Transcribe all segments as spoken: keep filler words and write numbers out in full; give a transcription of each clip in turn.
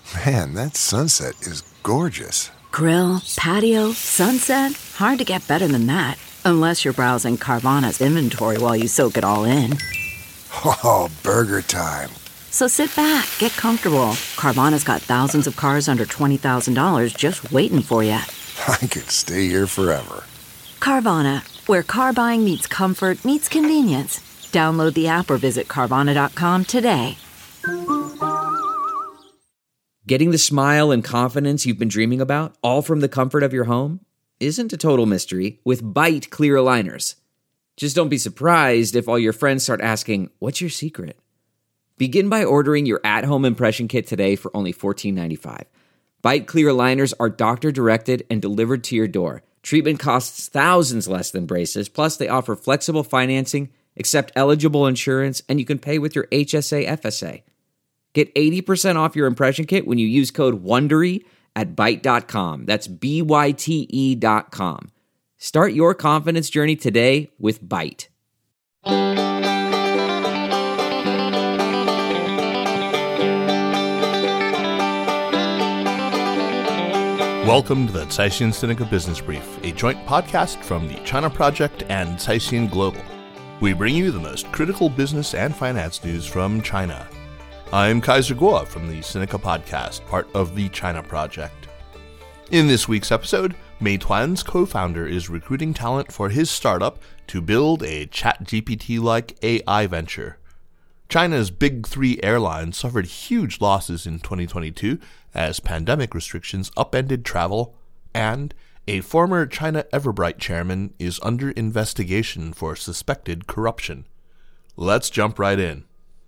Man, that sunset is gorgeous. Grill, patio, sunset. Hard to get better than that. Unless you're browsing Carvana's inventory while you soak it all in. Oh, burger time. So sit back, get comfortable. Carvana's got thousands of cars under twenty thousand dollars just waiting for you. I could stay here forever. Carvana, where car buying meets comfort meets convenience. Download the app or visit Carvana dot com today. Getting the smile and confidence you've been dreaming about, all from the comfort of your home, isn't a total mystery with Byte clear aligners. Just don't be surprised if all your friends start asking, "What's your secret?" Begin by ordering your at-home impression kit today for only fourteen ninety-five. Byte clear aligners are doctor-directed and delivered to your door. Treatment costs thousands less than braces, plus they offer flexible financing, accept eligible insurance, and you can pay with your H S A F S A. Get eighty percent off your impression kit when you use code WONDERY at byte dot com. That's B Y T E dot com. Start your confidence journey today with Byte. Welcome to the Caixin Sinica Business Brief, a joint podcast from the China Project and Caixin Global. We bring you the most critical business and finance news from China. I'm Kaiser Kuo from the Sinica Podcast, part of the China Project. In this week's episode, Meituan's co-founder is recruiting talent for his startup to build a ChatGPT-like A I venture. China's big three airlines suffered huge losses in twenty twenty-two as pandemic restrictions upended travel, and a former China Everbright chairman is under investigation for suspected corruption. Let's jump right in.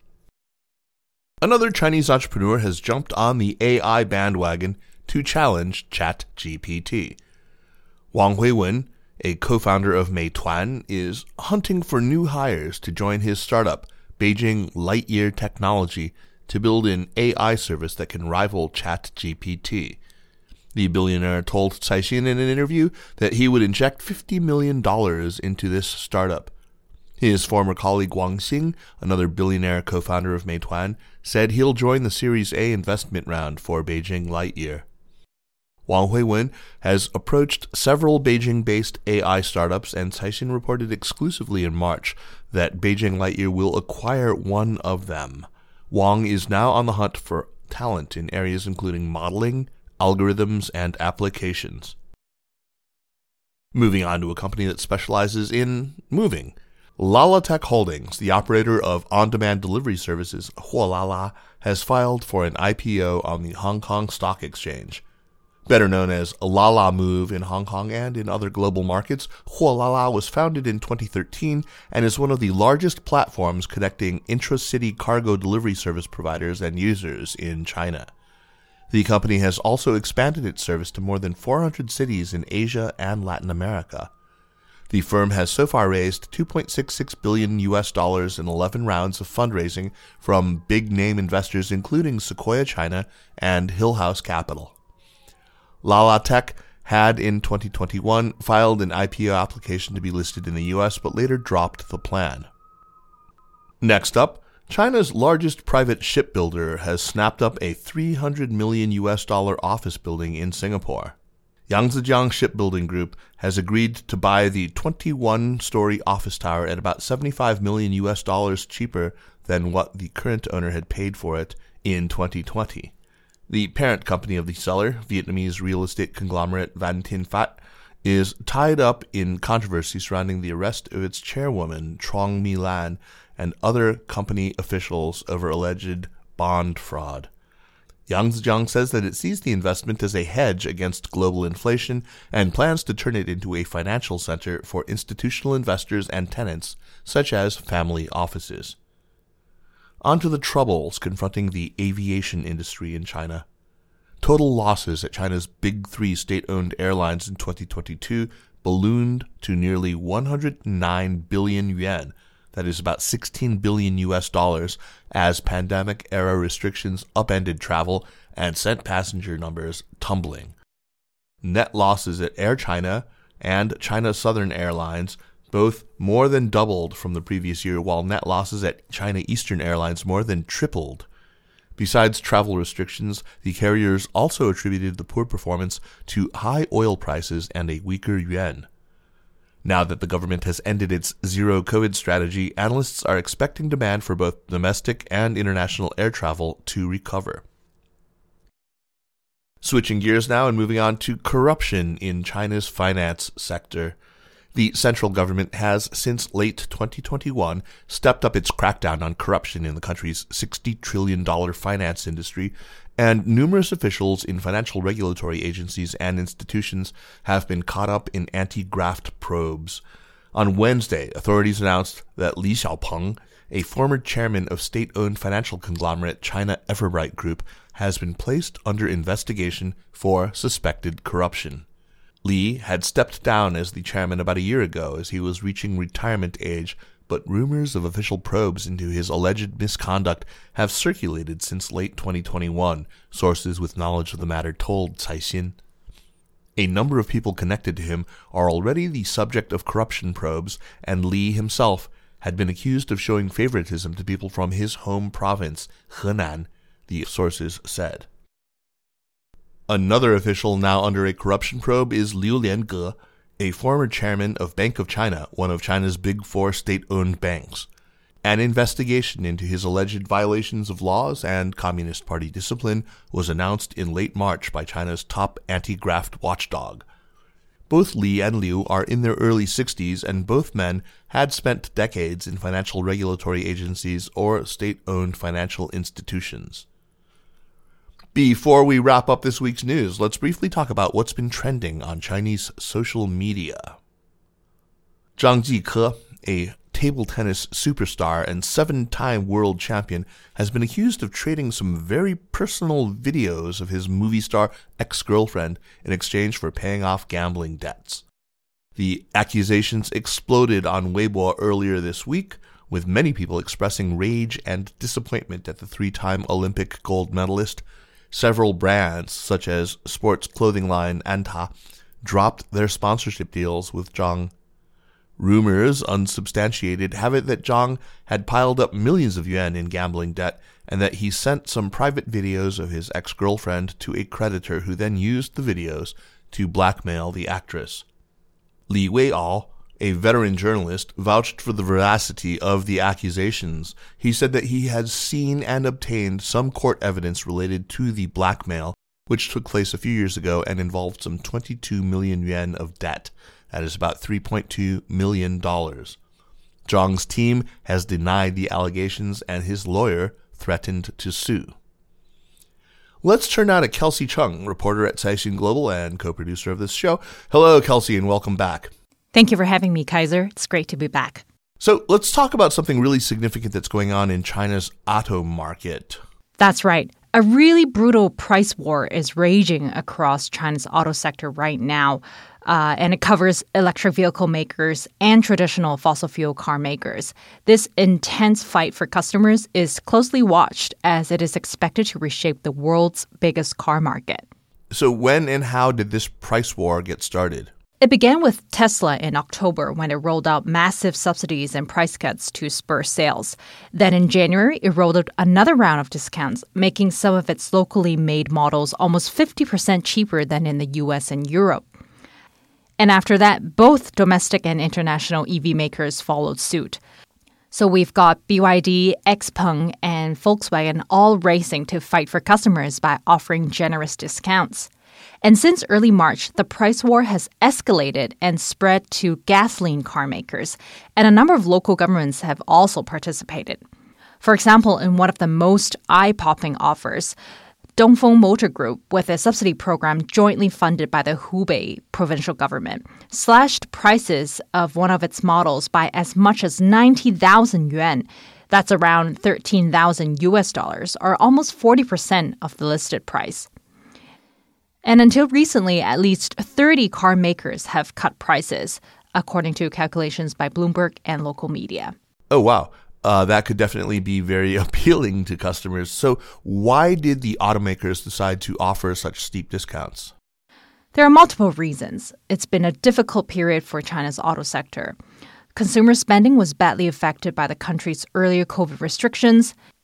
Another Chinese entrepreneur has jumped on the A I bandwagon to challenge ChatGPT. Wang Huiwen, a co-founder of Meituan, is hunting for new hires to join his startup, Beijing Lightyear Technology, to build an A I service that can rival ChatGPT. The billionaire told Caixin in an interview that he would inject fifty million dollars into this startup. His former colleague Wang Xing, another billionaire co-founder of Meituan, said he'll join the Series A investment round for Beijing Lightyear. Wang Huiwen has approached several Beijing-based A I startups, and Caixin reported exclusively in March that Beijing Lightyear will acquire one of them. Wang is now on the hunt for talent in areas including modeling, algorithms, and applications. Moving on to a company that specializes in moving. LalaTech Holdings, the operator of on-demand delivery services Huolala, has filed for an I P O on the Hong Kong Stock Exchange. Better known as Lalamove in Hong Kong and in other global markets, Huolala was founded in twenty thirteen and is one of the largest platforms connecting intra-city cargo delivery service providers and users in China. The company has also expanded its service to more than four hundred cities in Asia and Latin America. The firm has so far raised two point six six billion U S dollars in eleven rounds of fundraising from big-name investors including Sequoia China and Hillhouse Capital. LalaTech had in twenty twenty-one filed an I P O application to be listed in the U S but later dropped the plan. Next up, China's largest private shipbuilder has snapped up a three hundred million U S dollar office building in Singapore. Yangzijiang Shipbuilding Group has agreed to buy the twenty-one story office tower at about seventy-five million U S dollars cheaper than what the current owner had paid for it in twenty twenty. The parent company of the seller, Vietnamese real estate conglomerate Van Thien Phat, is tied up in controversy surrounding the arrest of its chairwoman, Trong My Lan, and other company officials over alleged bond fraud. Yangzijiang says that it sees the investment as a hedge against global inflation and plans to turn it into a financial center for institutional investors and tenants, such as family offices. On to the troubles confronting the aviation industry in China. Total losses at China's big three state-owned airlines in twenty twenty-two ballooned to nearly one hundred nine billion yuan, that is about sixteen billion U S dollars, as pandemic-era restrictions upended travel and sent passenger numbers tumbling. Net losses at Air China and China Southern Airlines both more than doubled from the previous year, while net losses at China Eastern Airlines more than tripled. Besides travel restrictions, the carriers also attributed the poor performance to high oil prices and a weaker yuan. Now that the government has ended its zero-COVID strategy, analysts are expecting demand for both domestic and international air travel to recover. Switching gears now and moving on to corruption in China's finance sector. The central government has, since late twenty twenty-one, stepped up its crackdown on corruption in the country's sixty trillion dollars finance industry, and numerous officials in financial regulatory agencies and institutions have been caught up in anti-graft probes. On Wednesday, authorities announced that Li Xiaopeng, a former chairman of state-owned financial conglomerate China Everbright Group, has been placed under investigation for suspected corruption. Li had stepped down as the chairman about a year ago as he was reaching retirement age, but rumors of official probes into his alleged misconduct have circulated since late twenty twenty-one, sources with knowledge of the matter told Caixin. A number of people connected to him are already the subject of corruption probes, and Li himself had been accused of showing favoritism to people from his home province, Henan, the sources said. Another official now under a corruption probe is Liu Liange, a former chairman of Bank of China, one of China's big four state-owned banks. An investigation into his alleged violations of laws and Communist Party discipline was announced in late March by China's top anti-graft watchdog. Both Li and Liu are in their early sixties, and both men had spent decades in financial regulatory agencies or state-owned financial institutions. Before we wrap up this week's news, let's briefly talk about what's been trending on Chinese social media. Zhang Jike, a table tennis superstar and seven-time world champion, has been accused of trading some very personal videos of his movie star ex-girlfriend in exchange for paying off gambling debts. The accusations exploded on Weibo earlier this week, with many people expressing rage and disappointment at the three-time Olympic gold medalist. Several brands, such as sports clothing line Anta, dropped their sponsorship deals with Zhang. Rumors, unsubstantiated, have it that Zhang had piled up millions of yuan in gambling debt and that he sent some private videos of his ex-girlfriend to a creditor who then used the videos to blackmail the actress. Li Weiao, a veteran journalist, vouched for the veracity of the accusations. He said that he had seen and obtained some court evidence related to the blackmail, which took place a few years ago and involved some twenty-two million yuan of debt. That is about three point two million dollars. Zhang's team has denied the allegations, and his lawyer threatened to sue. Let's turn now to Kelsey Chung, reporter at Caixin Global and co-producer of this show. Hello, Kelsey, and welcome back. Thank you for having me, Kaiser. It's great to be back. So let's talk about something really significant that's going on in China's auto market. That's right. A really brutal price war is raging across China's auto sector right now, uh, and it covers electric vehicle makers and traditional fossil fuel car makers. This intense fight for customers is closely watched as it is expected to reshape the world's biggest car market. So when and how did this price war get started? It began with Tesla in October when it rolled out massive subsidies and price cuts to spur sales. Then in January, it rolled out another round of discounts, making some of its locally made models almost fifty percent cheaper than in the U S and Europe. And after that, both domestic and international E V makers followed suit. So we've got B Y D, Xpeng, and Volkswagen all racing to fight for customers by offering generous discounts. And since early March, the price war has escalated and spread to gasoline car makers, and a number of local governments have also participated. For example, in one of the most eye-popping offers, Dongfeng Motor Group, with a subsidy program jointly funded by the Hubei provincial government, slashed prices of one of its models by as much as ninety thousand yuan. That's around thirteen thousand U S dollars, or almost forty percent of the listed price. And until recently, at least thirty car makers have cut prices, according to calculations by Bloomberg and local media. Oh, wow. Uh, that could definitely be very appealing to customers. So why did the automakers decide to offer such steep discounts? There are multiple reasons. It's been a difficult period for China's auto sector. Consumer spending was badly affected by the country's earlier COVID restrictions.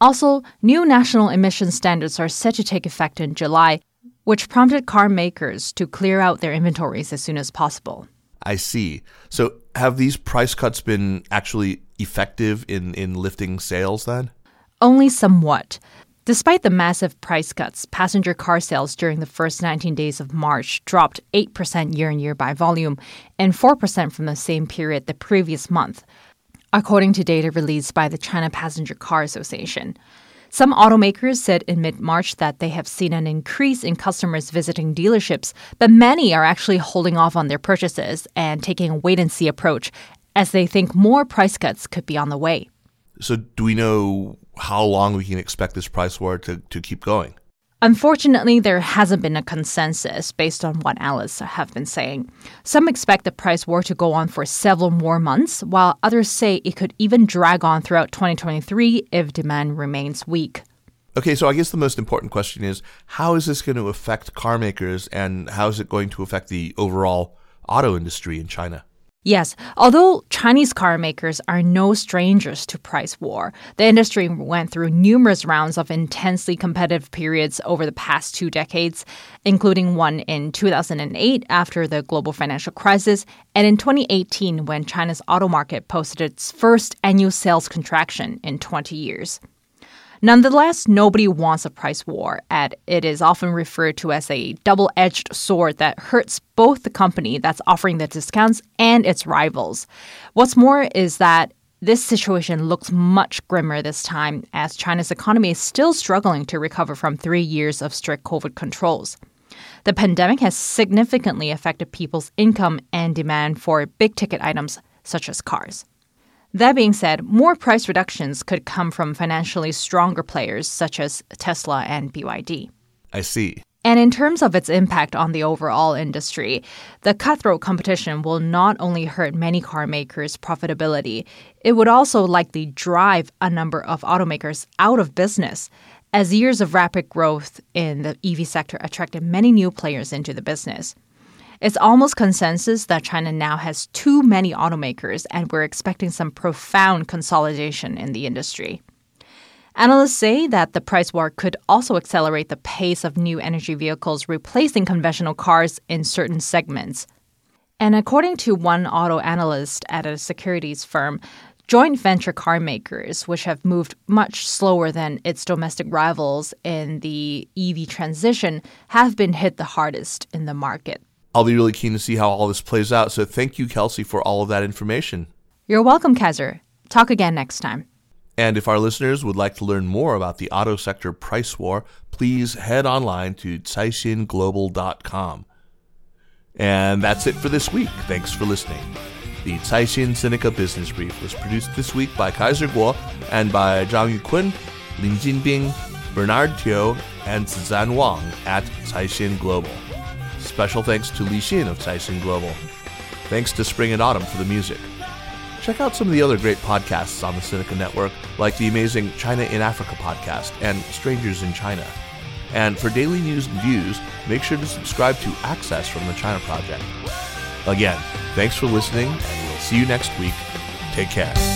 Also, new national emission standards are set to take effect in July, which prompted car makers to clear out their inventories as soon as possible. I see. So have these price cuts been actually effective in, in lifting sales then? Only somewhat. Despite the massive price cuts, passenger car sales during the first nineteen days of March dropped eight percent year-on-year by volume and four percent from the same period the previous month, according to data released by the China Passenger Car Association. Some automakers said in mid-March that they have seen an increase in customers visiting dealerships, but many are actually holding off on their purchases and taking a wait-and-see approach as they think more price cuts could be on the way. So do we know how long we can expect this price war to, to keep going? Unfortunately, there hasn't been a consensus based on what analysts have been saying. Some expect the price war to go on for several more months, while others say it could even drag on throughout twenty twenty-three if demand remains weak. Okay, so I guess the most important question is, how is this going to affect car makers and how is it going to affect the overall auto industry in China? Yes, although Chinese car makers are no strangers to price war, the industry went through numerous rounds of intensely competitive periods over the past two decades, including one in two thousand eight after the global financial crisis, and in twenty eighteen when China's auto market posted its first annual sales contraction in twenty years. Nonetheless, nobody wants a price war, and it is often referred to as a double-edged sword that hurts both the company that's offering the discounts and its rivals. What's more is that this situation looks much grimmer this time, as China's economy is still struggling to recover from three years of strict COVID controls. The pandemic has significantly affected people's income and demand for big-ticket items such as cars. That being said, more price reductions could come from financially stronger players such as Tesla and B Y D. I see. And in terms of its impact on the overall industry, the cutthroat competition will not only hurt many car makers' profitability, it would also likely drive a number of automakers out of business, as years of rapid growth in the E V sector attracted many new players into the business. It's almost consensus that China now has too many automakers, and we're expecting some profound consolidation in the industry. Analysts say that the price war could also accelerate the pace of new energy vehicles replacing conventional cars in certain segments. And according to one auto analyst at a securities firm, joint venture car makers, which have moved much slower than its domestic rivals in the E V transition, have been hit the hardest in the market. I'll be really keen to see how all this plays out. So thank you, Kelsey, for all of that information. You're welcome, Kaiser. Talk again next time. And if our listeners would like to learn more about the auto sector price war, please head online to caixin global dot com. And that's it for this week. Thanks for listening. The Caixin Sinica Business Brief was produced this week by Kaiser Kuo and by Zhang Yukun, Lin Jinbing, Bernard Teo, and Zizan Wang at Caixin Global. Special thanks to Li Xin of Caixin Global. Thanks to Spring and Autumn for the music. Check out some of the other great podcasts on the Sinica Network, like the amazing China in Africa podcast and Strangers in China. And for daily news and views, make sure to subscribe to Access from the China Project. Again, thanks for listening, and we'll see you next week. Take care.